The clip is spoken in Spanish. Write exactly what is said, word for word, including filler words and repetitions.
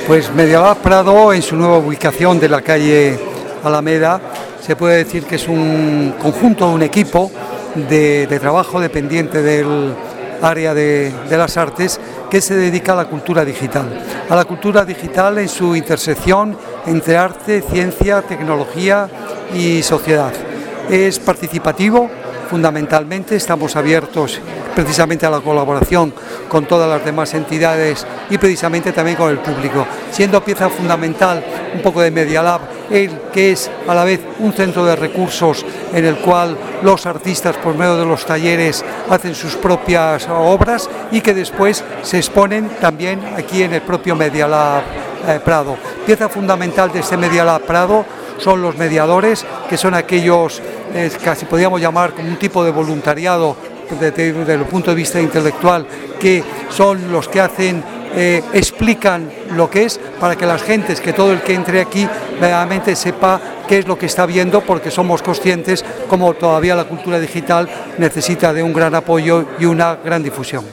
Pues Medialab Prado, en su nueva ubicación de la calle Alameda, se puede decir que es un conjunto, un equipo de, de trabajo dependiente del área de, de las artes que se dedica a la cultura digital. A la cultura digital en su intersección entre arte, ciencia, tecnología y sociedad. Es participativo, fundamentalmente, estamos abiertos precisamente a la colaboración con todas las demás entidades y precisamente también con el público, siendo pieza fundamental un poco de Medialab, el que es a la vez un centro de recursos en el cual los artistas por medio de los talleres hacen sus propias obras y que después se exponen también aquí en el propio Medialab eh, Prado. Pieza fundamental de este Medialab Prado son los mediadores, que son aquellos, eh, casi podríamos llamar como un tipo de voluntariado desde, desde el punto de vista intelectual, que son los que hacen, eh, explican lo que es, para que las gentes, que todo el que entre aquí realmente sepa qué es lo que está viendo, porque somos conscientes como todavía la cultura digital necesita de un gran apoyo y una gran difusión.